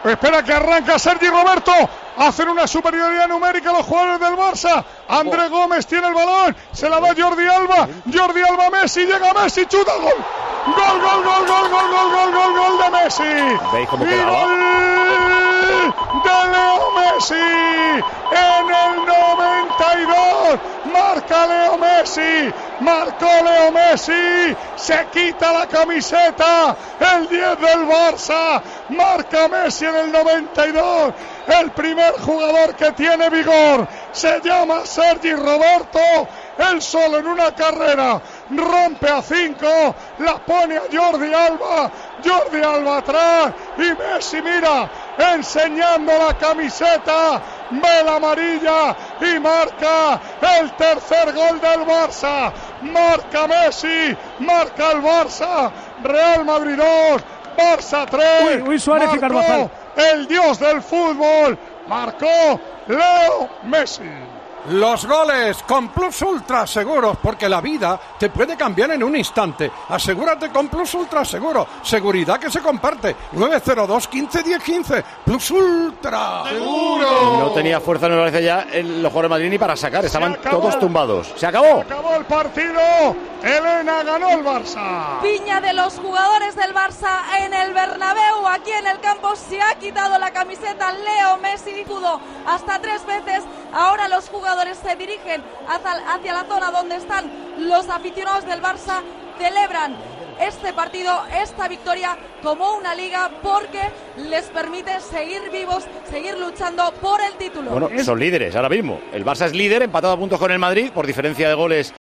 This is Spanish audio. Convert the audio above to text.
Espera que arranca Sergi Roberto. Hacen una superioridad numérica los jugadores del Barça. André Gómez tiene el balón. Se la da Jordi Alba. Jordi Alba, Messi. Llega Messi. Chuta. Gol. Gol, gol, gol, gol, gol, gol, gol, gol, gol de Messi. ¿Veis cómo y quedaba? Gol de Leo Messi. En el 92. Marca Leo Messi. Marcó Leo Messi. Se quita la camiseta. El 10 del Barça. Marca Messi en el 92. El primer jugador que tiene vigor se llama Sergi Roberto. Él solo en una carrera rompe a 5, la pone a Jordi Alba. Jordi Alba atrás y Messi, mira, enseñando la camiseta, ve la amarilla y marca el tercer gol del Barça. Marca Messi, marca el Barça. Real Madrid 2, Barça 3. Uy, Suárez y Carvajal. El dios del fútbol, marcó Leo Messi. Los goles con Plus Ultra Seguros, porque la vida te puede cambiar en un instante. Asegúrate con Plus Ultra Seguro. Seguridad que se comparte. 902 15 10 15. Plus Ultra ¡Seguro! No tenía fuerza, no lo parece ya los jugadores de Madrid ni para sacar. Estaban todos tumbados. ¡Se acabó! Se acabó el partido. Elena, ganó el Barça. Piña de los jugadores del Barça en el Bernabéu. Aquí en el campo se ha quitado la camiseta Leo Messi. Pudo hasta 3 veces. Ahora los jugadores se dirigen hacia la zona donde están los aficionados del Barça. Celebran este partido, esta victoria como una liga, porque les permite seguir vivos, seguir luchando por el título. Bueno, son líderes ahora mismo. El Barça es líder, empatado a puntos con el Madrid por diferencia de goles